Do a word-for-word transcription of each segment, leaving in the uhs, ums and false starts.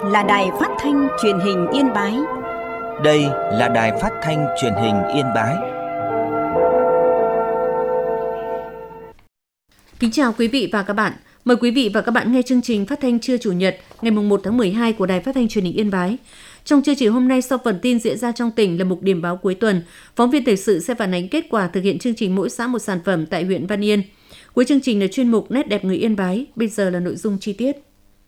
là Đài Phát thanh Truyền hình Yên Bái. Đây là Đài Phát thanh Truyền hình Yên Bái. Kính chào quý vị và các bạn. Mời quý vị và các bạn nghe chương trình phát thanh trưa Chủ nhật ngày mùng một tháng mười hai của Đài Phát thanh Truyền hình Yên Bái. Trong chương trình hôm nay, sau phần tin diễn ra trong tỉnh là mục điểm báo cuối tuần, phóng viên thời sự sẽ phản ánh kết quả thực hiện chương trình mỗi xã một sản phẩm tại huyện Văn Yên. Cuối chương trình là chuyên mục Nét đẹp người Yên Bái. Bây giờ là nội dung chi tiết.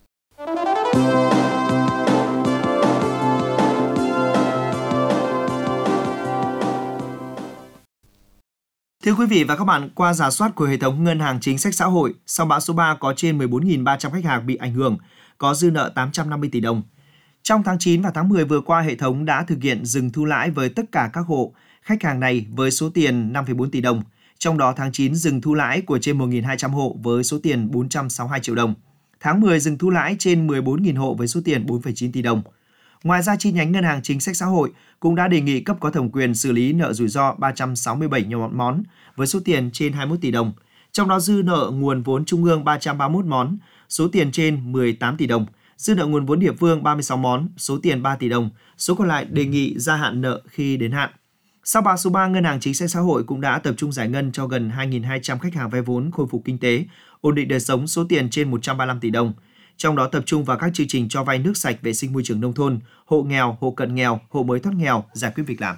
Thưa quý vị và các bạn, qua rà soát của hệ thống Ngân hàng Chính sách Xã hội, sau bão số ba có trên mười bốn nghìn ba trăm khách hàng bị ảnh hưởng, có dư nợ tám trăm năm mươi tỷ đồng. Trong tháng chín và tháng mười vừa qua, hệ thống đã thực hiện dừng thu lãi với tất cả các hộ khách hàng này với số tiền năm phẩy bốn tỷ đồng. Trong đó tháng chín dừng thu lãi của trên một nghìn hai trăm hộ với số tiền bốn trăm sáu mươi hai triệu đồng. Tháng mười dừng thu lãi trên mười bốn nghìn hộ với số tiền bốn phẩy chín tỷ đồng. Ngoài ra, chi nhánh Ngân hàng Chính sách Xã hội cũng đã đề nghị cấp có thẩm quyền xử lý nợ rủi ro ba trăm sáu mươi bảy món với số tiền trên hai mươi mốt tỷ đồng. Trong đó dư nợ nguồn vốn trung ương ba trăm ba mươi mốt món, số tiền trên mười tám tỷ đồng. Dư nợ nguồn vốn địa phương ba mươi sáu món, số tiền ba tỷ đồng. Số còn lại đề nghị gia hạn nợ khi đến hạn. Sau bão số ba, Ngân hàng Chính sách Xã hội cũng đã tập trung giải ngân cho gần hai nghìn hai trăm khách hàng vay vốn khôi phục kinh tế, ổn định đời sống, số tiền trên một trăm ba mươi lăm tỷ đồng. Trong đó tập trung vào các chương trình cho vay nước sạch, vệ sinh môi trường nông thôn, hộ nghèo, hộ cận nghèo, hộ mới thoát nghèo, giải quyết việc làm.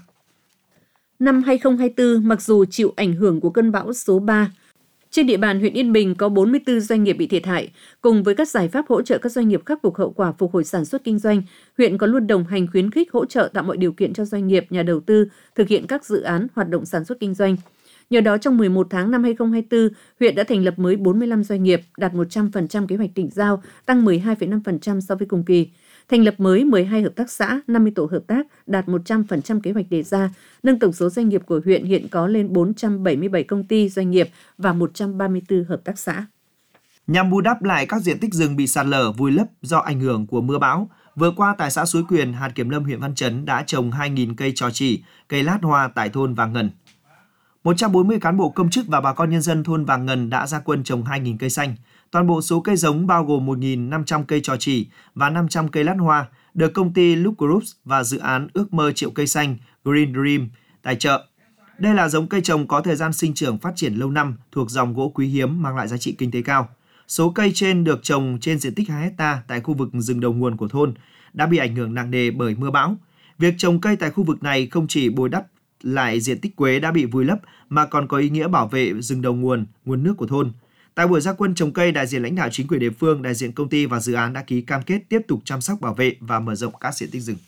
Năm hai không hai tư, mặc dù chịu ảnh hưởng của cơn bão số ba, trên địa bàn huyện Yên Bình có bốn mươi tư doanh nghiệp bị thiệt hại. Cùng với các giải pháp hỗ trợ các doanh nghiệp khắc phục hậu quả phục hồi sản xuất kinh doanh, huyện có luôn đồng hành khuyến khích hỗ trợ tạo mọi điều kiện cho doanh nghiệp, nhà đầu tư thực hiện các dự án hoạt động sản xuất kinh doanh. Nhờ đó, trong mười một tháng năm hai không hai tư, huyện đã thành lập mới bốn mươi lăm doanh nghiệp, đạt một trăm phần trăm kế hoạch tỉnh giao, tăng mười hai phẩy năm phần trăm so với cùng kỳ. Thành lập mới mười hai hợp tác xã, năm mươi tổ hợp tác, đạt một trăm phần trăm kế hoạch đề ra, nâng tổng số doanh nghiệp của huyện hiện có lên bốn trăm bảy mươi bảy công ty, doanh nghiệp và một trăm ba mươi tư hợp tác xã. Nhằm bù đắp lại các diện tích rừng bị sạt lở, vùi lấp do ảnh hưởng của mưa bão, vừa qua tại xã Suối Quyền, hạt Kiểm Lâm huyện Văn Chấn đã trồng hai nghìn cây trò chỉ, cây lát hoa tại thôn Vàng Ngần. một trăm bốn mươi cán bộ công chức và bà con nhân dân thôn Vàng Ngần đã ra quân trồng hai nghìn cây xanh. Toàn bộ số cây giống bao gồm một nghìn năm trăm cây trò chỉ và năm trăm cây lát hoa được công ty Loop Groups và dự án Ước mơ triệu cây xanh Green Dream tài trợ. Đây là giống cây trồng có thời gian sinh trưởng phát triển lâu năm, thuộc dòng gỗ quý hiếm mang lại giá trị kinh tế cao. Số cây trên được trồng trên diện tích hai héc ta tại khu vực rừng đầu nguồn của thôn đã bị ảnh hưởng nặng nề bởi mưa bão. Việc trồng cây tại khu vực này không chỉ bồi đắp lại diện tích quế đã bị vùi lấp mà còn có ý nghĩa bảo vệ rừng đầu nguồn, nguồn nước của thôn. Tại buổi ra quân trồng cây, đại diện lãnh đạo chính quyền địa phương, đại diện công ty và dự án đã ký cam kết tiếp tục chăm sóc bảo vệ và mở rộng các diện tích rừng.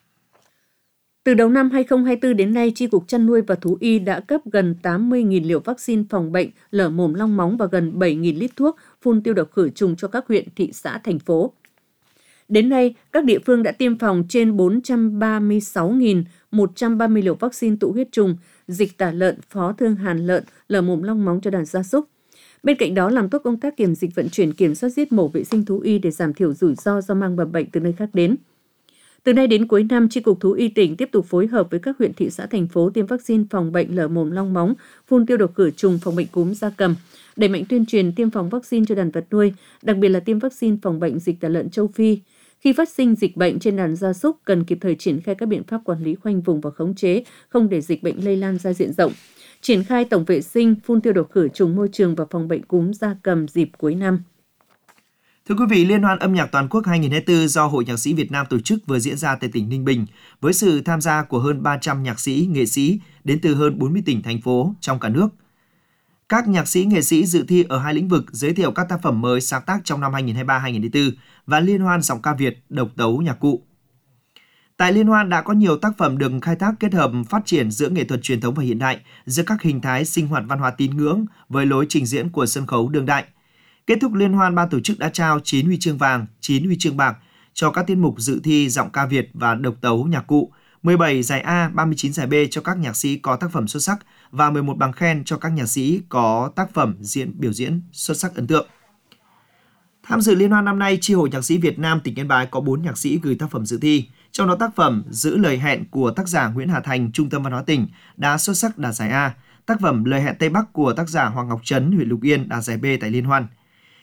Từ đầu năm hai không hai tư đến nay, Chi cục Chăn nuôi và Thú y đã cấp gần tám mươi nghìn liều vaccine phòng bệnh lở mồm long móng và gần bảy nghìn lít thuốc phun tiêu độc khử trùng cho các huyện, thị xã, thành phố. Đến nay, các địa phương đã tiêm phòng trên bốn trăm ba mươi sáu nghìn một trăm ba mươi liều vaccine tụ huyết trùng, dịch tả lợn, phó thương hàn lợn, lở mồm long móng cho đàn gia súc. Bên cạnh đó, làm tốt công tác kiểm dịch vận chuyển, kiểm soát giết mổ, vệ sinh thú y để giảm thiểu rủi ro do mang mầm bệnh từ nơi khác đến. Từ nay đến cuối năm, Chi cục Thú y tỉnh tiếp tục phối hợp với các huyện, thị xã, thành phố tiêm vaccine phòng bệnh lở mồm long móng, phun tiêu độc khử trùng phòng bệnh cúm gia cầm, đẩy mạnh tuyên truyền tiêm phòng vaccine cho đàn vật nuôi, đặc biệt là tiêm vaccine phòng bệnh dịch tả lợn châu Phi. Khi phát sinh dịch bệnh trên đàn gia súc, cần kịp thời triển khai các biện pháp quản lý khoanh vùng và khống chế, không để dịch bệnh lây lan ra diện rộng. Triển khai tổng vệ sinh, phun tiêu độc khử trùng môi trường và phòng bệnh cúm gia cầm dịp cuối năm. Thưa quý vị, Liên hoan âm nhạc toàn quốc hai không hai tư do Hội Nhạc sĩ Việt Nam tổ chức vừa diễn ra tại tỉnh Ninh Bình với sự tham gia của hơn ba trăm nhạc sĩ, nghệ sĩ đến từ hơn bốn mươi tỉnh, thành phố trong cả nước. Các nhạc sĩ, nghệ sĩ dự thi ở hai lĩnh vực giới thiệu các tác phẩm mới sáng tác trong năm hai không hai ba hai không hai tư và Liên hoan giọng ca Việt, độc tấu nhạc cụ. Tại Liên hoan đã có nhiều tác phẩm được khai thác kết hợp phát triển giữa nghệ thuật truyền thống và hiện đại, giữa các hình thái sinh hoạt văn hóa tín ngưỡng với lối trình diễn của sân khấu đương đại. Kết thúc Liên hoan, ban tổ chức đã trao chín huy chương vàng, chín huy chương bạc cho các tiết mục dự thi giọng ca Việt và độc tấu nhạc cụ, mười bảy giải A, ba mươi chín giải B cho các nhạc sĩ có tác phẩm xuất sắc và mười một bằng khen cho các nhạc sĩ có tác phẩm diễn biểu diễn xuất sắc ấn tượng. Tham dự Liên hoan năm nay, Chi hội Nhạc sĩ Việt Nam tỉnh Yên Bái có bốn nhạc sĩ gửi tác phẩm dự thi. Trong đó tác phẩm Giữ lời hẹn của tác giả Nguyễn Hà Thành, Trung tâm Văn hóa tỉnh đã xuất sắc đạt giải A. Tác phẩm Lời hẹn Tây Bắc của tác giả Hoàng Ngọc Trấn, huyện Lục Yên đạt giải B tại Liên hoan.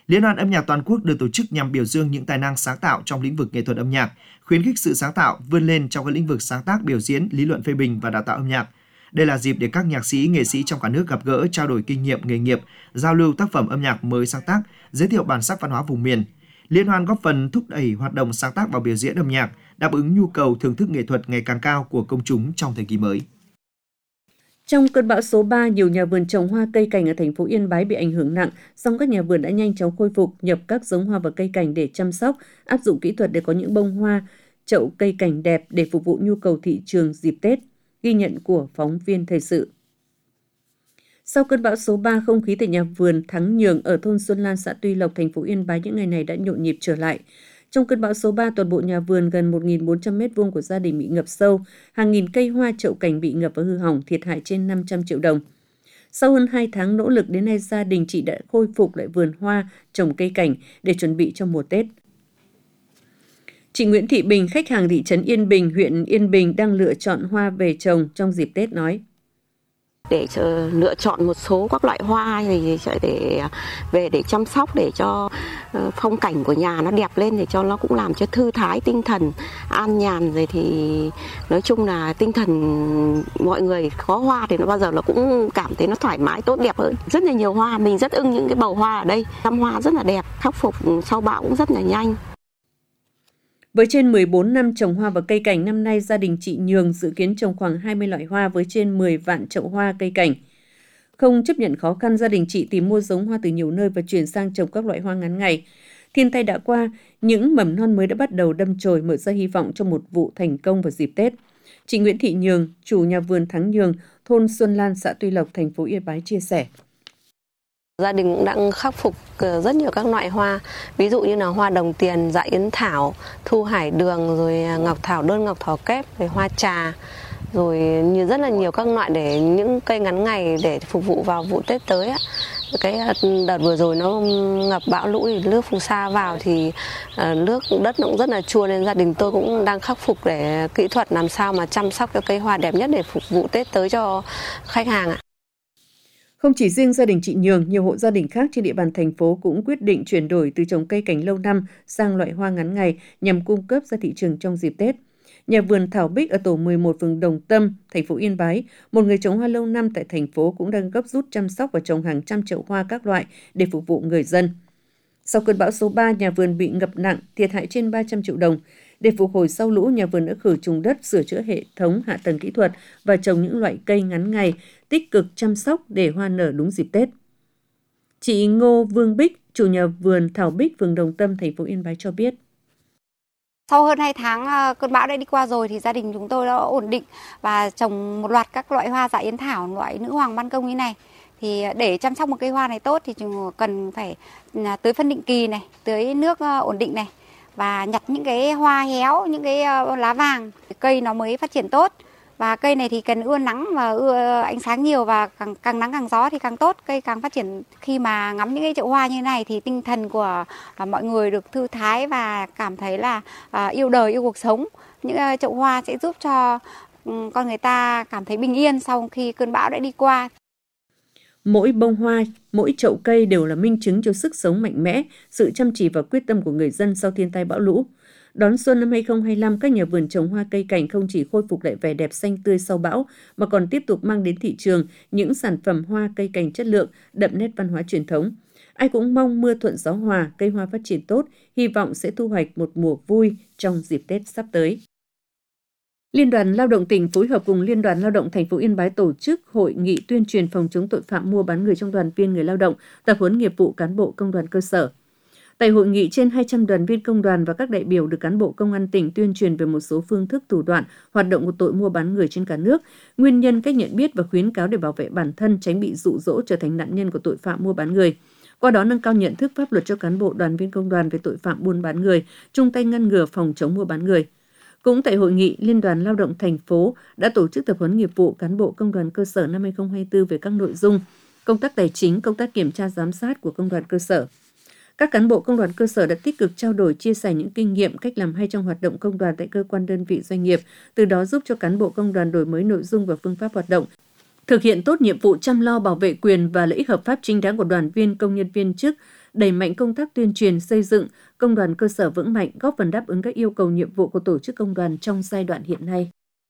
Liên hoan âm nhạc toàn quốc được tổ chức nhằm biểu dương những tài năng sáng tạo trong lĩnh vực nghệ thuật âm nhạc, khuyến khích sự sáng tạo vươn lên trong các lĩnh vực sáng tác, biểu diễn, lý luận phê bình và đào tạo âm nhạc. Đây là dịp để các nhạc sĩ, nghệ sĩ trong cả nước gặp gỡ, trao đổi kinh nghiệm nghề nghiệp, giao lưu tác phẩm âm nhạc mới sáng tác, giới thiệu bản sắc văn hóa vùng miền. Liên hoan góp phần thúc đẩy hoạt động sáng tác và biểu diễn âm nhạc, đáp ứng nhu cầu thưởng thức nghệ thuật ngày càng cao của công chúng trong thời kỳ mới. Trong cơn bão số ba, nhiều nhà vườn trồng hoa cây cảnh ở thành phố Yên Bái bị ảnh hưởng nặng, song các nhà vườn đã nhanh chóng khôi phục, nhập các giống hoa và cây cảnh để chăm sóc, áp dụng kỹ thuật để có những bông hoa, chậu cây cảnh đẹp để phục vụ nhu cầu thị trường dịp Tết. Ghi nhận của phóng viên thời sự. Sau cơn bão số ba, không khí tại nhà vườn Thắng Nhường ở thôn Xuân Lan, xã Tuy Lộc, thành phố Yên Bái những ngày này đã nhộn nhịp trở lại. Trong cơn bão số ba, toàn bộ nhà vườn gần một nghìn bốn trăm mét vuông của gia đình bị ngập sâu, hàng nghìn cây hoa chậu cảnh bị ngập và hư hỏng, thiệt hại trên năm trăm triệu đồng. Sau hơn hai tháng nỗ lực, đến nay gia đình chị đã khôi phục lại vườn hoa, trồng cây cảnh để chuẩn bị cho mùa Tết. Chị Nguyễn Thị Bình, khách hàng thị trấn Yên Bình, huyện Yên Bình đang lựa chọn hoa về trồng trong dịp Tết nói. Để lựa chọn một số các loại hoa thì để về để chăm sóc để cho phong cảnh của nhà nó đẹp lên, để cho nó cũng làm cho thư thái tinh thần, an nhàn, rồi thì nói chung là tinh thần mọi người có hoa thì nó bao giờ nó cũng cảm thấy nó thoải mái, tốt đẹp hơn. Rất là nhiều hoa, mình rất ưng những cái bầu hoa ở đây, trăm hoa rất là đẹp, khắc phục sau bão cũng rất là nhanh. Với trên mười bốn năm trồng hoa và cây cảnh, năm nay gia đình chị Nhường dự kiến trồng khoảng hai mươi loại hoa với trên mười vạn chậu hoa cây cảnh. Không chấp nhận khó khăn, gia đình chị tìm mua giống hoa từ nhiều nơi và chuyển sang trồng các loại hoa ngắn ngày. Thiên tai đã qua, những mầm non mới đã bắt đầu đâm chồi, mở ra hy vọng cho một vụ thành công vào dịp Tết. Chị Nguyễn Thị Nhường, chủ nhà vườn Thắng Nhường, thôn Xuân Lan, xã Tuy Lộc, thành phố Yên Bái chia sẻ. Gia đình cũng đang khắc phục rất nhiều các loại hoa, ví dụ như là hoa đồng tiền, dạ yến thảo, thu hải đường, rồi ngọc thảo đơn, ngọc thảo kép, rồi hoa trà, rồi như rất là nhiều các loại để những cây ngắn ngày để phục vụ vào vụ Tết tới á. Cái đợt vừa rồi nó ngập bão lũ thì nước phù sa vào thì nước đất nó cũng rất là chua, nên gia đình tôi cũng đang khắc phục để kỹ thuật làm sao mà chăm sóc cho cây hoa đẹp nhất để phục vụ Tết tới cho khách hàng ạ. Không chỉ riêng gia đình chị Nhường, nhiều hộ gia đình khác trên địa bàn thành phố cũng quyết định chuyển đổi từ trồng cây cảnh lâu năm sang loại hoa ngắn ngày nhằm cung cấp ra thị trường trong dịp Tết. Nhà vườn Thảo Bích ở tổ mười một phường Đồng Tâm, thành phố Yên Bái, một người trồng hoa lâu năm tại thành phố cũng đang gấp rút chăm sóc và trồng hàng trăm chậu hoa các loại để phục vụ người dân. Sau cơn bão số ba, nhà vườn bị ngập nặng, thiệt hại trên ba trăm triệu đồng. Để phục hồi sau lũ, nhà vườn đã khử trùng đất, sửa chữa hệ thống hạ tầng kỹ thuật và trồng những loại cây ngắn ngày, tích cực chăm sóc để hoa nở đúng dịp Tết. Chị Ngô Vương Bích, chủ nhà vườn Thảo Bích, phường Đồng Tâm, thành phố Yên Bái cho biết. Sau hơn hai tháng cơn bão đã đi qua rồi thì gia đình chúng tôi đã ổn định và trồng một loạt các loại hoa dạ yến thảo, loại nữ hoàng ban công như này. Thì để chăm sóc một cây hoa này tốt thì chúng cần phải tưới phân định kỳ này, tưới nước ổn định này và nhặt những cái hoa héo, những cái lá vàng, cây nó mới phát triển tốt. Và cây này thì cần ưa nắng và ưa ánh sáng nhiều, và càng, càng nắng càng gió thì càng tốt, cây càng phát triển. Khi mà ngắm những cái chậu hoa như thế này thì tinh thần của mọi người được thư thái và cảm thấy là uh, yêu đời, yêu cuộc sống. Những uh, chậu hoa sẽ giúp cho um, con người ta cảm thấy bình yên sau khi cơn bão đã đi qua. Mỗi bông hoa, mỗi chậu cây đều là minh chứng cho sức sống mạnh mẽ, sự chăm chỉ và quyết tâm của người dân sau thiên tai bão lũ. Đón xuân năm hai không hai lăm, các nhà vườn trồng hoa cây cảnh không chỉ khôi phục lại vẻ đẹp xanh tươi sau bão, mà còn tiếp tục mang đến thị trường những sản phẩm hoa cây cảnh chất lượng, đậm nét văn hóa truyền thống. Ai cũng mong mưa thuận gió hòa, cây hoa phát triển tốt, hy vọng sẽ thu hoạch một mùa vui trong dịp Tết sắp tới. Liên đoàn Lao động tỉnh phối hợp cùng Liên đoàn Lao động thành phố Yên Bái tổ chức hội nghị tuyên truyền phòng chống tội phạm mua bán người trong đoàn viên người lao động, tập huấn nghiệp vụ cán bộ công đoàn cơ sở. Tại hội nghị, trên hai trăm đoàn viên công đoàn và các đại biểu được cán bộ công an tỉnh tuyên truyền về một số phương thức thủ đoạn, hoạt động của tội mua bán người trên cả nước, nguyên nhân, cách nhận biết và khuyến cáo để bảo vệ bản thân, tránh bị dụ dỗ trở thành nạn nhân của tội phạm mua bán người. Qua đó nâng cao nhận thức pháp luật cho cán bộ đoàn viên công đoàn về tội phạm buôn bán người, chung tay ngăn ngừa phòng chống mua bán người. Cũng tại hội nghị, Liên đoàn Lao động thành phố đã tổ chức tập huấn nghiệp vụ cán bộ công đoàn cơ sở năm hai không hai tư về các nội dung công tác tài chính, công tác kiểm tra giám sát của công đoàn cơ sở. Các cán bộ công đoàn cơ sở đã tích cực trao đổi, chia sẻ những kinh nghiệm, cách làm hay trong hoạt động công đoàn tại cơ quan, đơn vị, doanh nghiệp, từ đó giúp cho cán bộ công đoàn đổi mới nội dung và phương pháp hoạt động, thực hiện tốt nhiệm vụ chăm lo bảo vệ quyền và lợi ích hợp pháp chính đáng của đoàn viên, công nhân viên chức, đẩy mạnh công tác tuyên truyền xây dựng công đoàn cơ sở vững mạnh, góp phần đáp ứng các yêu cầu nhiệm vụ của tổ chức công đoàn trong giai đoạn hiện nay.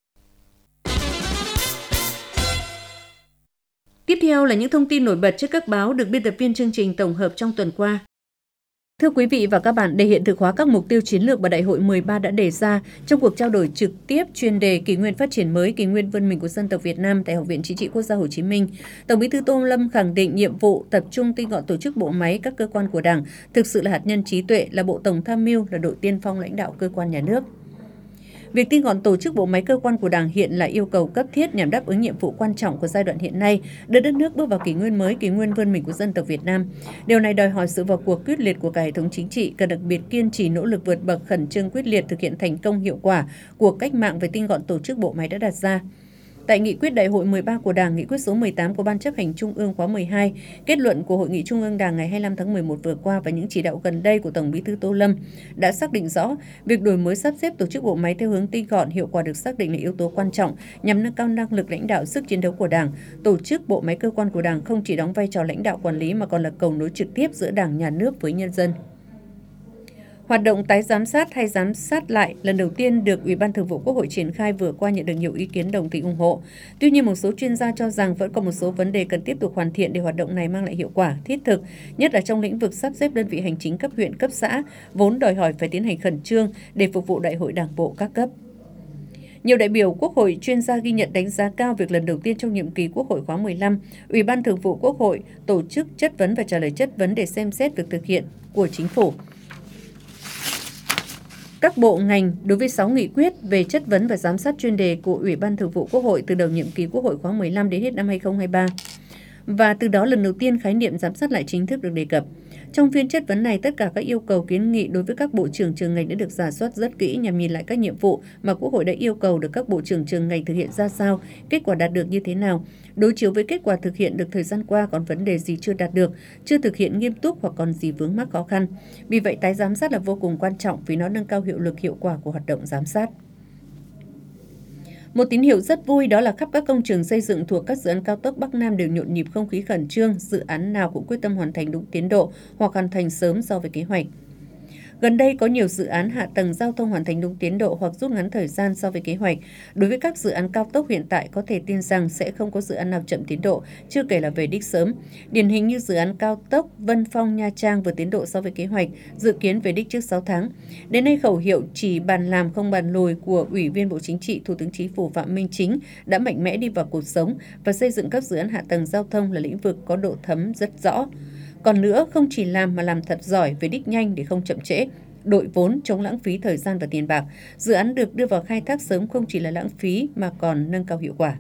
Tiếp theo là những thông tin nổi bật trên các báo được biên tập viên chương trình tổng hợp trong tuần qua. Thưa quý vị và các bạn, để hiện thực hóa các mục tiêu chiến lược mà Đại hội mười ba đã đề ra trong cuộc trao đổi trực tiếp chuyên đề Kỷ nguyên phát triển mới, kỷ nguyên vươn mình của dân tộc Việt Nam tại Học viện Chính trị Quốc gia Hồ Chí Minh, Tổng Bí thư Tô Lâm khẳng định nhiệm vụ tập trung tinh gọn tổ chức bộ máy các cơ quan của Đảng thực sự là hạt nhân trí tuệ, là bộ tổng tham mưu, là đội tiên phong lãnh đạo cơ quan nhà nước. Việc tinh gọn tổ chức bộ máy cơ quan của Đảng hiện là yêu cầu cấp thiết nhằm đáp ứng nhiệm vụ quan trọng của giai đoạn hiện nay, đưa đất nước bước vào kỷ nguyên mới, kỷ nguyên vươn mình của dân tộc Việt Nam. Điều này đòi hỏi sự vào cuộc quyết liệt của cả hệ thống chính trị, cần đặc biệt kiên trì nỗ lực vượt bậc, khẩn trương quyết liệt thực hiện thành công hiệu quả của cách mạng về tinh gọn tổ chức bộ máy đã đặt ra. Tại nghị quyết Đại hội mười ba của Đảng, nghị quyết số mười tám của Ban chấp hành Trung ương khóa mười hai, kết luận của Hội nghị Trung ương Đảng ngày hai mươi lăm tháng mười một vừa qua và những chỉ đạo gần đây của Tổng Bí thư Tô Lâm đã xác định rõ việc đổi mới sắp xếp tổ chức bộ máy theo hướng tinh gọn, hiệu quả được xác định là yếu tố quan trọng nhằm nâng cao năng lực lãnh đạo, sức chiến đấu của Đảng. Tổ chức bộ máy cơ quan của Đảng không chỉ đóng vai trò lãnh đạo quản lý mà còn là cầu nối trực tiếp giữa Đảng, Nhà nước với nhân dân. Hoạt động tái giám sát hay giám sát lại lần đầu tiên được Ủy ban Thường vụ Quốc hội triển khai vừa qua nhận được nhiều ý kiến đồng tình ủng hộ. Tuy nhiên, một số chuyên gia cho rằng vẫn còn một số vấn đề cần tiếp tục hoàn thiện để hoạt động này mang lại hiệu quả, thiết thực, nhất là trong lĩnh vực sắp xếp đơn vị hành chính cấp huyện, cấp xã, vốn đòi hỏi phải tiến hành khẩn trương để phục vụ Đại hội Đảng bộ các cấp. Nhiều đại biểu Quốc hội, chuyên gia ghi nhận đánh giá cao việc lần đầu tiên trong nhiệm kỳ Quốc hội khóa mười lăm, Ủy ban Thường vụ Quốc hội tổ chức chất vấn và trả lời chất vấn để xem xét việc thực hiện của Chính phủ. Các bộ ngành đối với sáu nghị quyết về chất vấn và giám sát chuyên đề của Ủy ban Thường vụ Quốc hội từ đầu nhiệm kỳ Quốc hội khóa mười lăm đến hết năm hai không hai ba. Và từ đó lần đầu tiên khái niệm giám sát lại chính thức được đề cập. Trong phiên chất vấn này, tất cả các yêu cầu kiến nghị đối với các bộ trưởng trường ngành đã được rà soát rất kỹ nhằm nhìn lại các nhiệm vụ mà Quốc hội đã yêu cầu được các bộ trưởng trường ngành thực hiện ra sao, kết quả đạt được như thế nào, đối chiếu với kết quả thực hiện được thời gian qua còn vấn đề gì chưa đạt được, chưa thực hiện nghiêm túc hoặc còn gì vướng mắc khó khăn. Vì vậy, tái giám sát là vô cùng quan trọng vì nó nâng cao hiệu lực hiệu quả của hoạt động giám sát. Một tín hiệu rất vui đó là khắp các công trường xây dựng thuộc các dự án cao tốc Bắc Nam đều nhộn nhịp không khí khẩn trương, dự án nào cũng quyết tâm hoàn thành đúng tiến độ hoặc hoàn thành sớm so với kế hoạch. Gần đây có nhiều dự án hạ tầng giao thông hoàn thành đúng tiến độ hoặc rút ngắn thời gian so với kế hoạch. Đối với các dự án cao tốc hiện tại có thể tin rằng sẽ không có dự án nào chậm tiến độ, chưa kể là về đích sớm. Điển hình như dự án cao tốc Vân Phong Nha Trang vượt tiến độ so với kế hoạch, dự kiến về đích trước sáu tháng. Đến nay khẩu hiệu chỉ bàn làm không bàn lùi của Ủy viên Bộ Chính trị, Thủ tướng Chính phủ Phạm Minh Chính đã mạnh mẽ đi vào cuộc sống và xây dựng các dự án hạ tầng giao thông là lĩnh vực có độ thấm rất rõ. Còn nữa, không chỉ làm mà làm thật giỏi về đích nhanh để không chậm trễ, đội vốn, chống lãng phí thời gian và tiền bạc. Dự án được đưa vào khai thác sớm không chỉ là lãng phí mà còn nâng cao hiệu quả.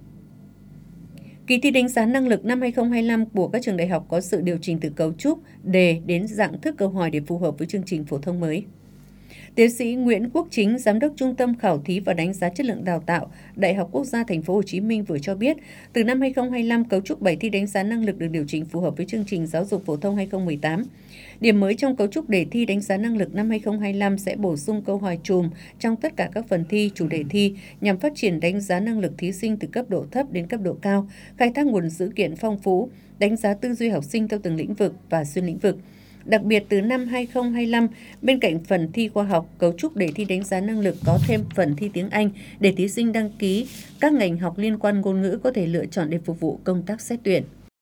Kỳ thi đánh giá năng lực năm hai không hai lăm của các trường đại học có sự điều chỉnh từ cấu trúc, đề đến dạng thức câu hỏi để phù hợp với chương trình phổ thông mới. Tiến sĩ Nguyễn Quốc Chính, Giám đốc Trung tâm Khảo thí và Đánh giá Chất lượng Đào tạo, Đại học Quốc gia Thành phố Hồ Chí Minh vừa cho biết, từ năm hai không hai lăm, cấu trúc bài thi đánh giá năng lực được điều chỉnh phù hợp với chương trình giáo dục phổ thông hai không một tám. Điểm mới trong cấu trúc đề thi đánh giá năng lực năm hai không hai lăm sẽ bổ sung câu hỏi chùm trong tất cả các phần thi, chủ đề thi nhằm phát triển đánh giá năng lực thí sinh từ cấp độ thấp đến cấp độ cao, khai thác nguồn dữ kiện phong phú, đánh giá tư duy học sinh theo từng lĩnh vực và xuyên lĩnh vực. Đặc biệt, từ năm hai không hai lăm, bên cạnh phần thi khoa học, cấu trúc đề thi đánh giá năng lực có thêm phần thi tiếng Anh để thí sinh đăng ký các ngành học liên quan ngôn ngữ có thể lựa chọn để phục vụ công tác xét tuyển.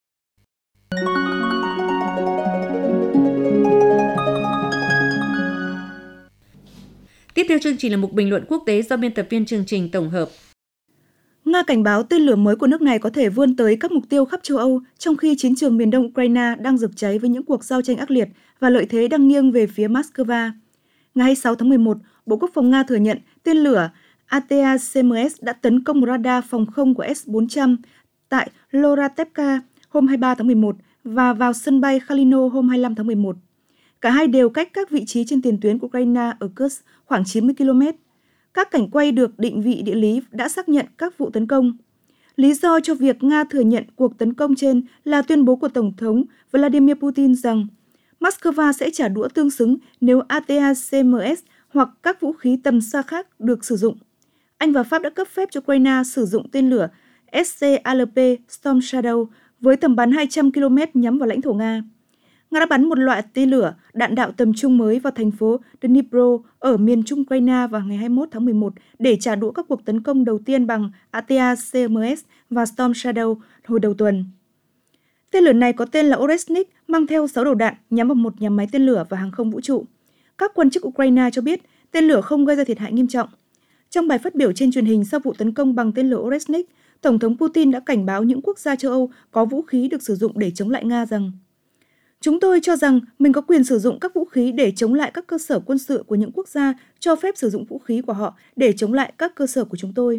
Tiếp theo chương trình là mục bình luận quốc tế do biên tập viên chương trình tổng hợp. Nga cảnh báo tên lửa mới của nước này có thể vươn tới các mục tiêu khắp châu Âu, trong khi chiến trường miền đông Ukraine đang rực cháy với những cuộc giao tranh ác liệt và lợi thế đang nghiêng về phía Moscow. Ngày hai mươi sáu tháng mười một, Bộ Quốc phòng Nga thừa nhận tên lửa a tê a xê em ét đã tấn công radar phòng không của S bốn trăm tại Loratevka hôm hai mươi ba tháng mười một và vào sân bay Khalino hôm hai mươi lăm tháng mười một. Cả hai đều cách các vị trí trên tiền tuyến của Ukraine ở Kursk khoảng chín mươi ki lô mét. Các cảnh quay được định vị địa lý đã xác nhận các vụ tấn công. Lý do cho việc Nga thừa nhận cuộc tấn công trên là tuyên bố của Tổng thống Vladimir Putin rằng Moscow sẽ trả đũa tương xứng nếu a tê a xê em ét hoặc các vũ khí tầm xa khác được sử dụng. Anh và Pháp đã cấp phép cho Ukraine sử dụng tên lửa ét xê a lờ pê Storm Shadow với tầm bắn hai trăm ki lô mét nhắm vào lãnh thổ Nga. Nga đã bắn một loại tên lửa đạn đạo tầm trung mới vào thành phố Dnipro ở miền trung Ukraine vào ngày hai mươi mốt tháng mười một để trả đũa các cuộc tấn công đầu tiên bằng a tê a xê em ét và Storm Shadow hồi đầu tuần. Tên lửa này có tên là Oresnik, mang theo sáu đầu đạn nhắm vào một nhà máy tên lửa và hàng không vũ trụ. Các quan chức Ukraine cho biết tên lửa không gây ra thiệt hại nghiêm trọng. Trong bài phát biểu trên truyền hình sau vụ tấn công bằng tên lửa Oresnik, Tổng thống Putin đã cảnh báo những quốc gia châu Âu có vũ khí được sử dụng để chống lại Nga rằng chúng tôi cho rằng mình có quyền sử dụng các vũ khí để chống lại các cơ sở quân sự của những quốc gia cho phép sử dụng vũ khí của họ để chống lại các cơ sở của chúng tôi.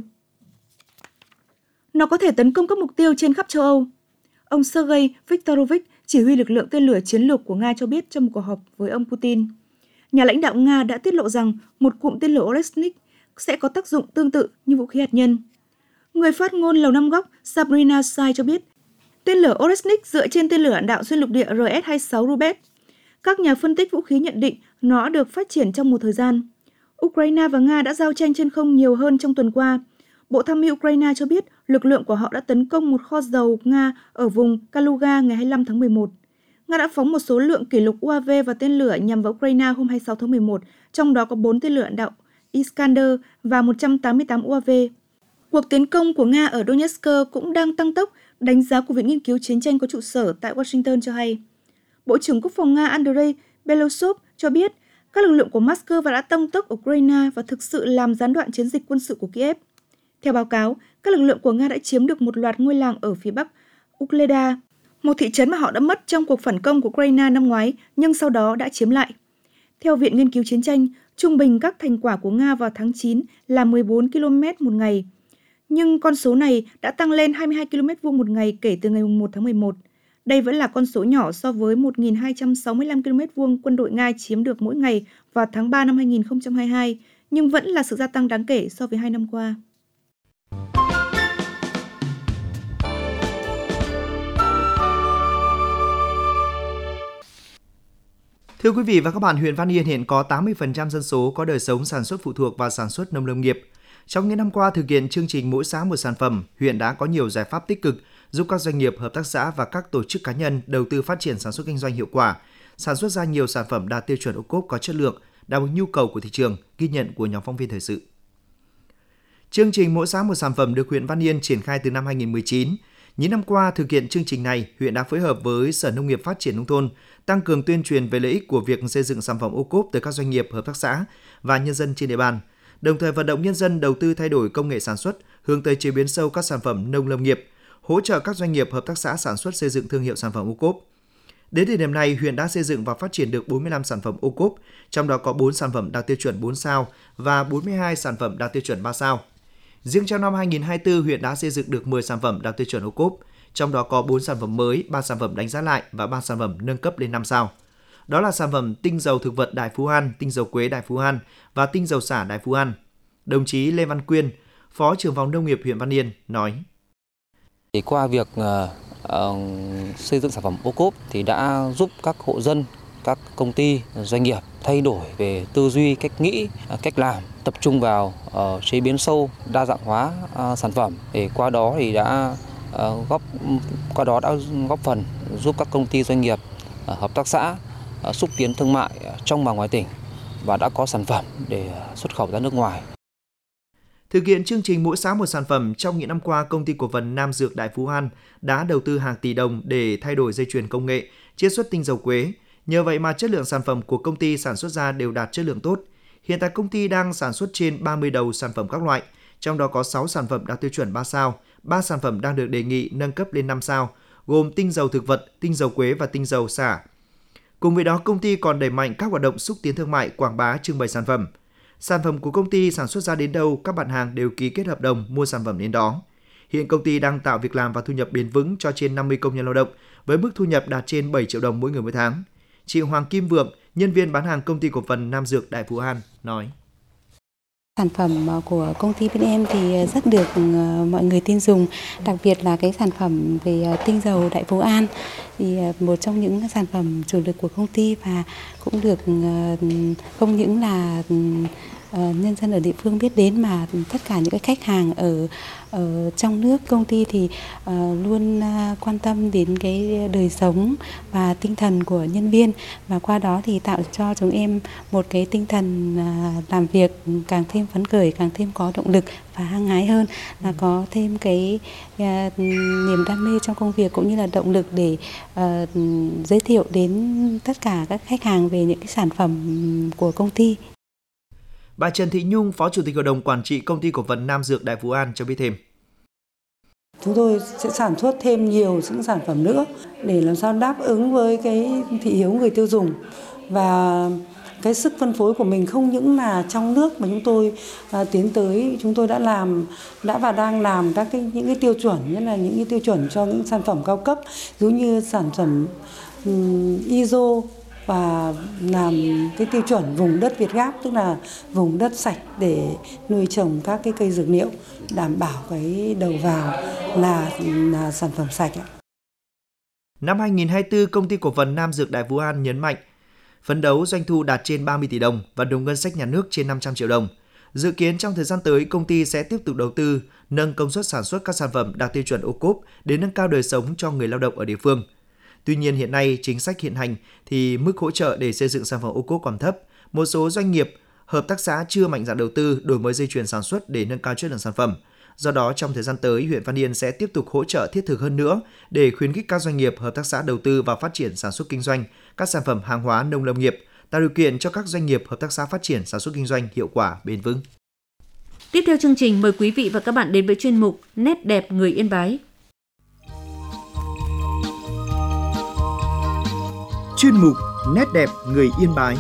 Nó có thể tấn công các mục tiêu trên khắp châu Âu. Ông Sergei Viktorovich, chỉ huy lực lượng tên lửa chiến lược của Nga cho biết trong một cuộc họp với ông Putin. Nhà lãnh đạo Nga đã tiết lộ rằng một cụm tên lửa Oresnik sẽ có tác dụng tương tự như vũ khí hạt nhân. Người phát ngôn Lầu Năm Góc Sabrina Sai cho biết, tên lửa Oresnik dựa trên tên lửa đạn đạo xuyên lục địa R S hai mươi sáu Rubet. Các nhà phân tích vũ khí nhận định nó được phát triển trong một thời gian. Ukraine và Nga đã giao tranh trên không nhiều hơn trong tuần qua. Bộ Tham mưu Ukraine cho biết lực lượng của họ đã tấn công một kho dầu Nga ở vùng Kaluga ngày hai mươi lăm tháng mười một. Nga đã phóng một số lượng kỷ lục u a vê và tên lửa nhằm vào Ukraine hôm hai mươi sáu tháng mười một, trong đó có bốn tên lửa đạn đạo Iskander và một trăm tám mươi tám u a vê. Cuộc tiến công của Nga ở Donetsk cũng đang tăng tốc, đánh giá của Viện Nghiên cứu Chiến tranh có trụ sở tại Washington cho hay. Bộ trưởng Quốc phòng Nga Andrei Belosov cho biết các lực lượng của Moscow đã tăng tốc Ukraine và thực sự làm gián đoạn chiến dịch quân sự của Kiev. Theo báo cáo, các lực lượng của Nga đã chiếm được một loạt ngôi làng ở phía bắc Ukleda, một thị trấn mà họ đã mất trong cuộc phản công của Ukraine năm ngoái nhưng sau đó đã chiếm lại. Theo Viện Nghiên cứu Chiến tranh, trung bình các thành quả của Nga vào tháng chín là mười bốn ki lô mét một ngày. Nhưng con số này đã tăng lên hai mươi hai ki lô mét vuông một ngày kể từ ngày một tháng mười một. Đây vẫn là con số nhỏ so với một nghìn hai trăm sáu mươi lăm ki lô mét vuông quân đội Nga chiếm được mỗi ngày vào tháng ba năm hai nghìn không trăm hai mươi hai, nhưng vẫn là sự gia tăng đáng kể so với hai năm qua. Thưa quý vị và các bạn, huyện Văn Yên hiện có tám mươi phần trăm dân số có đời sống sản xuất phụ thuộc vào sản xuất nông lâm nghiệp. Trong những năm qua thực hiện chương trình mỗi xã một sản phẩm, huyện đã có nhiều giải pháp tích cực giúp các doanh nghiệp, hợp tác xã và các tổ chức cá nhân đầu tư phát triển sản xuất kinh doanh hiệu quả, sản xuất ra nhiều sản phẩm đạt tiêu chuẩn ô cốp có chất lượng, đáp ứng nhu cầu của thị trường, ghi nhận của nhóm phóng viên thời sự. Chương trình mỗi xã một sản phẩm được huyện Văn Yên triển khai từ năm hai nghìn không trăm mười chín. Những năm qua thực hiện chương trình này, huyện đã phối hợp với Sở Nông nghiệp Phát triển Nông thôn tăng cường tuyên truyền về lợi ích của việc xây dựng sản phẩm ô cốp tới các doanh nghiệp, hợp tác xã và nhân dân trên địa bàn, đồng thời vận động nhân dân đầu tư thay đổi công nghệ sản xuất, hướng tới chế biến sâu các sản phẩm nông lâm nghiệp, hỗ trợ các doanh nghiệp, hợp tác xã sản xuất xây dựng thương hiệu sản phẩm ô cốp. Đến thời điểm này, huyện đã xây dựng và phát triển được bốn mươi lăm sản phẩm ô cốp, trong đó có bốn sản phẩm đạt tiêu chuẩn bốn sao và bốn mươi hai sản phẩm đạt tiêu chuẩn ba sao. Riêng trong năm hai nghìn không trăm hai mươi tư, huyện đã xây dựng được mười sản phẩm đạt tiêu chuẩn ô cốp, trong đó có bốn sản phẩm mới, ba sản phẩm đánh giá lại và ba sản phẩm nâng cấp lên năm sao. Đó là sản phẩm tinh dầu thực vật Đại Phú An, tinh dầu quế Đại Phú An và tinh dầu xả Đại Phú An. Đồng chí Lê Văn Quyên, Phó trưởng phòng Nông nghiệp huyện Văn Yên nói: Thì qua việc uh, uh, xây dựng sản phẩm ô cốp thì đã giúp các hộ dân, các công ty, doanh nghiệp thay đổi về tư duy, cách nghĩ, cách làm, tập trung vào uh, chế biến sâu, đa dạng hóa uh, sản phẩm. Để qua đó thì đã uh, góp qua đó đã góp phần giúp các công ty, doanh nghiệp, uh, hợp tác xã uh, xúc tiến thương mại trong và ngoài tỉnh và đã có sản phẩm để xuất khẩu ra nước ngoài. Thực hiện chương trình mỗi xã một sản phẩm, trong những năm qua, công ty cổ phần Nam Dược Đại Phú An đã đầu tư hàng tỷ đồng để thay đổi dây chuyền công nghệ, chiết xuất tinh dầu quế. Nhờ vậy mà chất lượng sản phẩm của công ty sản xuất ra đều đạt chất lượng tốt. Hiện tại công ty đang sản xuất trên ba mươi đầu sản phẩm các loại, trong đó có sáu sản phẩm đạt tiêu chuẩn ba sao, ba sản phẩm đang được đề nghị nâng cấp lên năm sao, gồm tinh dầu thực vật, tinh dầu quế và tinh dầu xả. Cùng với đó, công ty còn đẩy mạnh các hoạt động xúc tiến thương mại, quảng bá, trưng bày sản phẩm. Sản phẩm của công ty sản xuất ra đến đâu, các bạn hàng đều ký kết hợp đồng mua sản phẩm đến đó. Hiện công ty đang tạo việc làm và thu nhập bền vững cho trên năm mươi công nhân lao động, với mức thu nhập đạt trên bảy triệu đồng mỗi người mỗi tháng. Chị Hoàng Kim Vượng, nhân viên bán hàng công ty cổ phần Nam Dược Đại Phú An nói: Sản phẩm của công ty bên em thì rất được mọi người tin dùng, đặc biệt là cái sản phẩm về tinh dầu Đại Phú An thì một trong những sản phẩm chủ lực của công ty và cũng được không những là nhân dân ở địa phương biết đến, mà tất cả những cái khách hàng ở ở trong nước công ty thì uh, luôn uh, quan tâm đến cái đời sống và tinh thần của nhân viên, và qua đó thì tạo cho chúng em một cái tinh thần uh, làm việc càng thêm phấn khởi, càng thêm có động lực và hăng hái hơn, là có thêm cái uh, niềm đam mê trong công việc cũng như là động lực để uh, giới thiệu đến tất cả các khách hàng về những cái sản phẩm của công ty. Bà Trần Thị Nhung, Phó Chủ tịch Hội đồng Quản trị Công ty Cổ phần Nam Dược Đại Phú An cho biết thêm. Chúng tôi sẽ sản xuất thêm nhiều những sản phẩm nữa để làm sao đáp ứng với cái thị hiếu người tiêu dùng, và cái sức phân phối của mình không những là trong nước mà chúng tôi à, tiến tới chúng tôi đã làm đã và đang làm các cái những cái tiêu chuẩn, nhất là những cái tiêu chuẩn cho những sản phẩm cao cấp, giống như sản phẩm um, i ét ô và làm cái tiêu chuẩn vùng đất Việt Gáp, tức là vùng đất sạch để nuôi trồng các cái cây dược liệu, đảm bảo cái đầu vào là, là sản phẩm sạch. Năm hai không hai tư, Công ty Cổ phần Nam Dược Đại Phú An nhấn mạnh phấn đấu doanh thu đạt trên ba mươi tỷ đồng và đồng ngân sách nhà nước trên năm trăm triệu đồng. Dự kiến trong thời gian tới, công ty sẽ tiếp tục đầu tư, nâng công suất sản xuất các sản phẩm đạt tiêu chuẩn ô cốp để nâng cao đời sống cho người lao động ở địa phương. Tuy nhiên hiện nay, chính sách hiện hành thì mức hỗ trợ để xây dựng sản phẩm ô cốp còn thấp. Một số doanh nghiệp, hợp tác xã chưa mạnh dạn đầu tư đổi mới dây chuyền sản xuất để nâng cao chất lượng sản phẩm. Do đó, trong thời gian tới, huyện Văn Yên sẽ tiếp tục hỗ trợ thiết thực hơn nữa để khuyến khích các doanh nghiệp, hợp tác xã đầu tư vào phát triển sản xuất kinh doanh các sản phẩm hàng hóa nông lâm nghiệp, tạo điều kiện cho các doanh nghiệp, hợp tác xã phát triển sản xuất kinh doanh hiệu quả, bền vững. Tiếp theo chương trình, mời quý vị và các bạn đến với chuyên mục Nét đẹp người Yên Bái. Chuyên mục Nét đẹp người Yên Bái.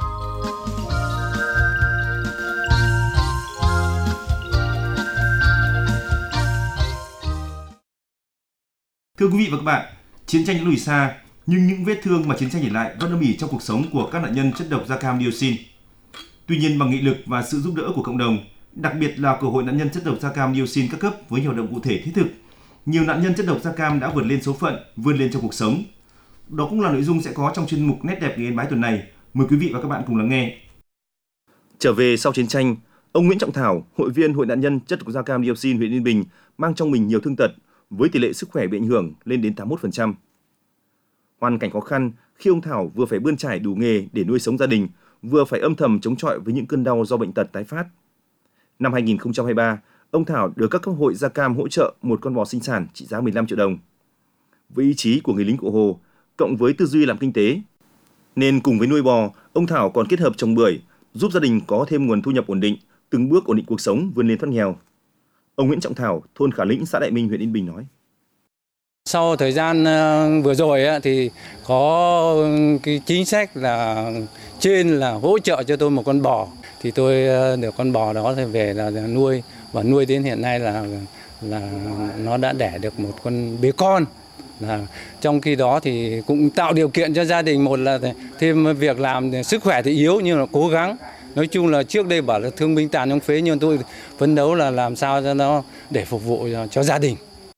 Thưa quý vị và các bạn, chiến tranh đã lùi xa, nhưng những vết thương mà chiến tranh để lại vẫn âm ỉ trong cuộc sống của các nạn nhân chất độc da cam dioxin. Tuy nhiên, bằng nghị lực và sự giúp đỡ của cộng đồng, đặc biệt là của Hội nạn nhân chất độc da cam dioxin các cấp với nhiều hoạt động cụ thể thiết thực, nhiều nạn nhân chất độc da cam đã vượt lên số phận, vươn lên trong cuộc sống. Đó cũng là nội dung sẽ có trong chuyên mục Nét đẹp người Yên Bái tuần này. Mời quý vị và các bạn cùng lắng nghe. Trở về sau chiến tranh, ông Nguyễn Trọng Thảo, hội viên Hội nạn nhân chất độc da cam dioxin huyện Yên Bình, mang trong mình nhiều thương tật với tỷ lệ sức khỏe bị ảnh hưởng lên đến tám mươi mốt phần trăm. Hoàn cảnh khó khăn khi ông Thảo vừa phải bươn trải đủ nghề để nuôi sống gia đình, vừa phải âm thầm chống chọi với những cơn đau do bệnh tật tái phát. Năm hai không hai ba, ông Thảo được các cấp hội da cam hỗ trợ một con bò sinh sản trị giá mười lăm triệu đồng. Với ý chí của người lính Cụ Hồ, cộng với tư duy làm kinh tế, nên cùng với nuôi bò, ông Thảo còn kết hợp trồng bưởi, giúp gia đình có thêm nguồn thu nhập ổn định, từng bước ổn định cuộc sống, vươn lên thoát nghèo. Ông Nguyễn Trọng Thảo, thôn Khả Lĩnh, xã Đại Minh, huyện Yên Bình nói. Sau thời gian vừa rồi thì có cái chính sách là trên là hỗ trợ cho tôi một con bò, thì tôi được con bò đó thì về là nuôi, và nuôi đến hiện nay là là nó đã đẻ được một con bé con. Là trong khi đó thì cũng tạo điều kiện cho gia đình, một là thêm việc làm, sức khỏe thì yếu nhưng là cố gắng. Nói chung là trước đây bảo là thương binh tàn trong phế, nhưng tôi phấn đấu là làm sao cho nó để phục vụ cho gia đình.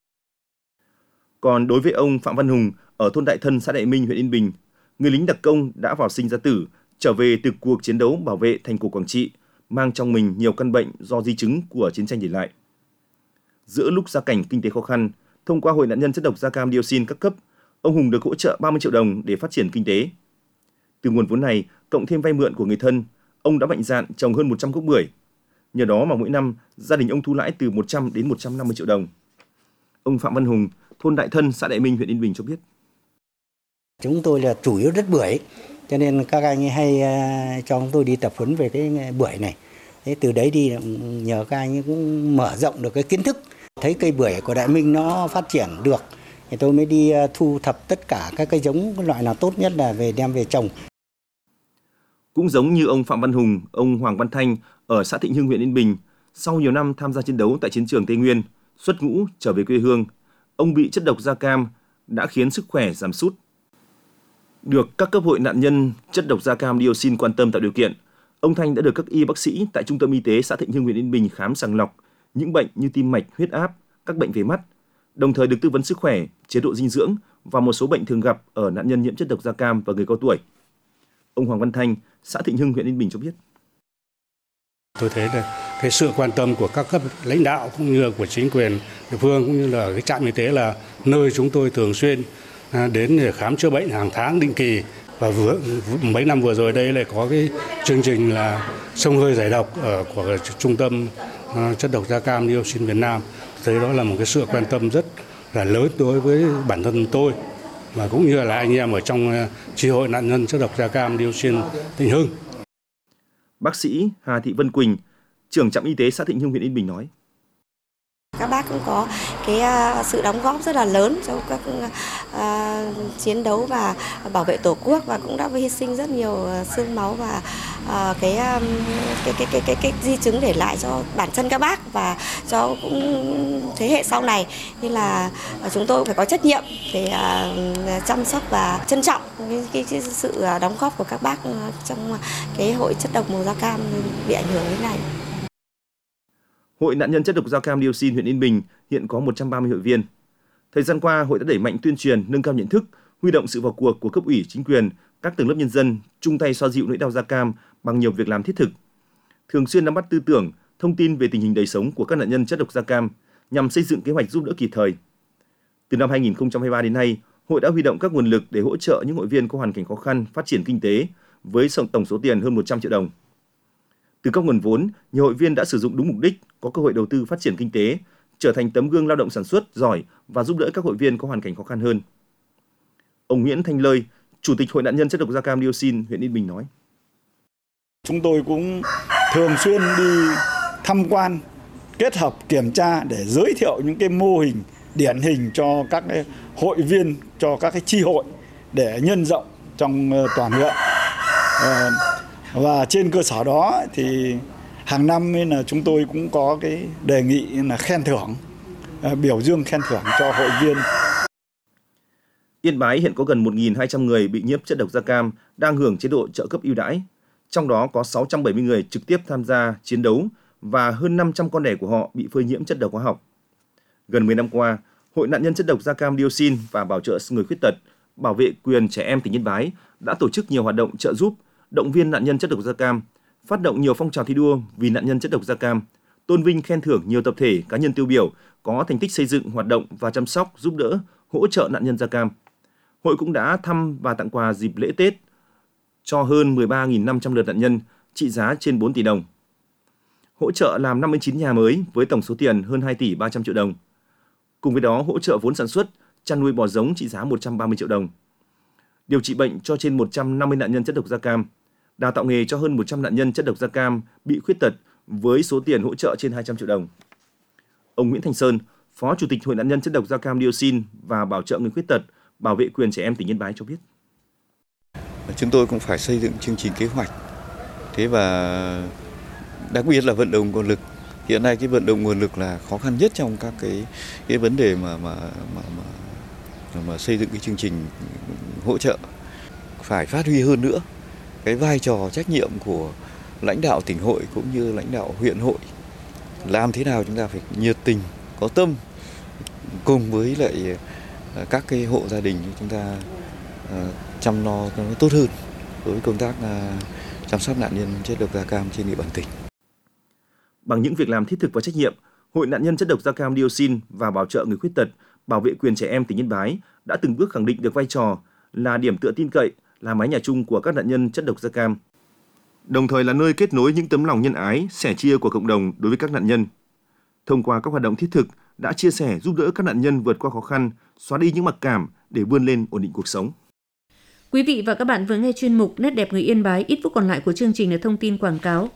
Còn đối với ông Phạm Văn Hùng ở thôn Đại Thân, xã Đại Minh, huyện Yên Bình, người lính đặc công đã vào sinh ra tử, trở về từ cuộc chiến đấu bảo vệ thành cổ Quảng Trị, mang trong mình nhiều căn bệnh do di chứng của chiến tranh để lại. Giữa lúc gia cảnh kinh tế khó khăn, thông qua Hội nạn nhân chất độc da cam dioxin các cấp, ông Hùng được hỗ trợ ba mươi triệu đồng để phát triển kinh tế. Từ nguồn vốn này, cộng thêm vay mượn của người thân, ông đã mạnh dạn trồng hơn một trăm gốc bưởi. Nhờ đó mà mỗi năm, gia đình ông thu lãi từ một trăm đến một trăm năm mươi triệu đồng. Ông Phạm Văn Hùng, thôn Đại Thân, xã Đại Minh, huyện Yên Bình cho biết. Chúng tôi là chủ yếu đất bưởi, cho nên các anh hay cho chúng tôi đi tập huấn về cái bưởi này. Thế từ đấy đi nhờ các anh cũng mở rộng được cái kiến thức. Thấy cây bưởi của Đại Minh nó phát triển được, thì tôi mới đi thu thập tất cả các cây giống, cái loại nào tốt nhất là về đem về trồng. Cũng giống như ông Phạm Văn Hùng, ông Hoàng Văn Thanh ở xã Thịnh Hưng, huyện Yên Bình, sau nhiều năm tham gia chiến đấu tại chiến trường Tây Nguyên, xuất ngũ trở về quê hương, ông bị chất độc da cam đã khiến sức khỏe giảm sút. Được các cấp hội nạn nhân chất độc da cam dioxin quan tâm tạo điều kiện, ông Thanh đã được các y bác sĩ tại Trung tâm Y tế xã Thịnh Hưng, huyện Yên Bình khám sàng lọc những bệnh như tim mạch, huyết áp, các bệnh về mắt, đồng thời được tư vấn sức khỏe, chế độ dinh dưỡng và một số bệnh thường gặp ở nạn nhân nhiễm chất độc da cam và người cao tuổi. Ông Hoàng Văn Thanh, xã Thịnh Hưng, huyện Yên Bình cho biết. Tôi thấy là cái sự quan tâm của các cấp lãnh đạo cũng như của chính quyền địa phương cũng như là cái trạm y tế là nơi chúng tôi thường xuyên đến để khám chữa bệnh hàng tháng định kỳ. Và vừa, mấy năm vừa rồi đây lại có cái chương trình là xông hơi giải độc ở của trung tâm chất độc da cam dioxin Việt Nam. Thấy đó là một cái sự quan tâm rất là lớn đối với bản thân tôi và cũng như là anh em ở trong chi hội nạn nhân chất độc da cam dioxin Thịnh Hưng. Bác sĩ Hà Thị Vân Quỳnh, trưởng trạm y tế xã Thịnh Hưng, huyện Yên Bình nói: Các bác cũng có cái sự đóng góp rất là lớn trong các uh, chiến đấu và bảo vệ Tổ quốc và cũng đã hy sinh rất nhiều xương máu và uh, cái, um, cái, cái cái cái cái di chứng để lại cho bản thân các bác và cho cũng thế hệ sau này, nên là chúng tôi phải có trách nhiệm để uh, chăm sóc và trân trọng cái, cái, cái sự đóng góp của các bác trong cái hội chất độc màu da cam bị ảnh hưởng như này. Hội nạn nhân chất độc da cam dioxin huyện Yên Bình hiện có một trăm ba mươi hội viên. Thời gian qua, hội đã đẩy mạnh tuyên truyền, nâng cao nhận thức, huy động sự vào cuộc của cấp ủy, chính quyền, các tầng lớp nhân dân, chung tay xoa dịu nỗi đau da cam bằng nhiều việc làm thiết thực. Thường xuyên nắm bắt tư tưởng, thông tin về tình hình đời sống của các nạn nhân chất độc da cam nhằm xây dựng kế hoạch giúp đỡ kịp thời. Từ năm hai nghìn không trăm hai mươi ba đến nay, hội đã huy động các nguồn lực để hỗ trợ những hội viên có hoàn cảnh khó khăn phát triển kinh tế với tổng số tiền hơn một trăm triệu đồng. Từ các nguồn vốn, nhiều hội viên đã sử dụng đúng mục đích, có cơ hội đầu tư phát triển kinh tế, trở thành tấm gương lao động sản xuất giỏi và giúp đỡ các hội viên có hoàn cảnh khó khăn hơn. Ông Nguyễn Thanh Lơi, Chủ tịch Hội nạn nhân chất độc da cam dioxin huyện Yên Bình nói: Chúng tôi cũng thường xuyên đi tham quan, kết hợp kiểm tra để giới thiệu những cái mô hình điển hình cho các cái hội viên, cho các cái chi hội để nhân rộng trong toàn huyện. Và trên cơ sở đó thì hàng năm là chúng tôi cũng có cái đề nghị là khen thưởng, biểu dương khen thưởng cho hội viên. Yên Bái hiện có gần một nghìn hai trăm người bị nhiễm chất độc da cam đang hưởng chế độ trợ cấp ưu đãi. Trong đó có sáu trăm bảy mươi người trực tiếp tham gia chiến đấu và hơn năm trăm con đẻ của họ bị phơi nhiễm chất độc hóa học. Gần mười năm qua, Hội nạn nhân chất độc da cam dioxin và bảo trợ người khuyết tật, bảo vệ quyền trẻ em tỉnh Yên Bái đã tổ chức nhiều hoạt động trợ giúp, động viên nạn nhân chất độc da cam, phát động nhiều phong trào thi đua vì nạn nhân chất độc da cam, tôn vinh khen thưởng nhiều tập thể, cá nhân tiêu biểu có thành tích xây dựng, hoạt động và chăm sóc, giúp đỡ, hỗ trợ nạn nhân da cam. Hội cũng đã thăm và tặng quà dịp lễ Tết cho hơn mười ba nghìn năm trăm lượt nạn nhân, trị giá trên bốn tỷ đồng. Hỗ trợ làm năm mươi chín nhà mới với tổng số tiền hơn hai tỷ ba trăm triệu đồng. Cùng với đó, hỗ trợ vốn sản xuất, chăn nuôi bò giống trị giá một trăm ba mươi triệu đồng. Điều trị bệnh cho trên một trăm năm mươi nạn nhân chất độc da cam, đào tạo nghề cho hơn một trăm nạn nhân chất độc da cam bị khuyết tật với số tiền hỗ trợ trên hai trăm triệu đồng. Ông Nguyễn Thành Sơn, Phó Chủ tịch Hội nạn nhân chất độc da cam dioxin và bảo trợ người khuyết tật, bảo vệ quyền trẻ em tỉnh Yên Bái cho biết: Chúng tôi cũng phải xây dựng chương trình kế hoạch. Thế và đặc biệt là vận động nguồn lực. Hiện nay cái vận động nguồn lực là khó khăn nhất trong các cái cái vấn đề mà mà mà mà, mà xây dựng cái chương trình hỗ trợ. Phải phát huy hơn nữa cái vai trò trách nhiệm của lãnh đạo tỉnh hội cũng như lãnh đạo huyện hội. Làm thế nào chúng ta phải nhiệt tình, có tâm cùng với lại các cái hộ gia đình chúng ta uh, chăm lo cho nó tốt hơn đối với công tác uh, chăm sóc nạn nhân chất độc da cam trên địa bàn tỉnh. Bằng những việc làm thiết thực và trách nhiệm, Hội nạn nhân chất độc da cam dioxin và bảo trợ người khuyết tật, bảo vệ quyền trẻ em tỉnh Yên Bái đã từng bước khẳng định được vai trò là điểm tựa tin cậy, là mái nhà chung của các nạn nhân chất độc da cam, đồng thời là nơi kết nối những tấm lòng nhân ái, sẻ chia của cộng đồng đối với các nạn nhân. Thông qua các hoạt động thiết thực đã chia sẻ giúp đỡ các nạn nhân vượt qua khó khăn, xóa đi những mặc cảm để vươn lên ổn định cuộc sống. Quý vị và các bạn vừa nghe chuyên mục Nét đẹp người Yên Bái. Ít phút còn lại của chương trình là thông tin quảng cáo.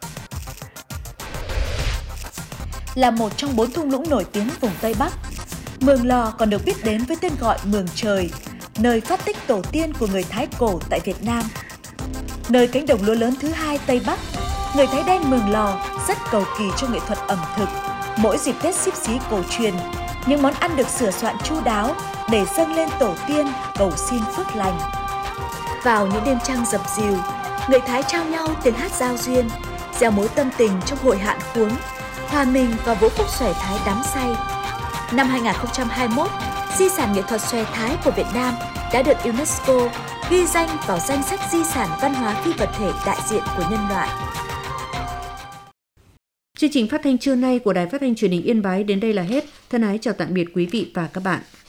Là một trong bốn thung lũng nổi tiếng vùng Tây Bắc, Mường Lò còn được biết đến với tên gọi Mường Trời, nơi phát tích tổ tiên của người Thái cổ tại Việt Nam. Nơi cánh đồng lúa lớn thứ hai Tây Bắc, người Thái đen Mường Lò rất cầu kỳ cho nghệ thuật ẩm thực. Mỗi dịp Tết Xíp Xí cổ truyền, những món ăn được sửa soạn chu đáo để dâng lên tổ tiên cầu xin phước lành. Vào những đêm trăng dập dìu, người Thái trao nhau tiếng hát giao duyên, gieo mối tâm tình trong hội hạn khuống, hòa mình vào vũ khúc xòe Thái đắm say. Năm hai không hai mốt, di sản nghệ thuật xòe Thái của Việt Nam đã được UNESCO ghi danh vào danh sách di sản văn hóa phi vật thể đại diện của nhân loại. Chương trình phát thanh trưa nay của Đài Phát thanh Truyền hình Yên Bái đến đây là hết. Thân ái chào tạm biệt quý vị và các bạn.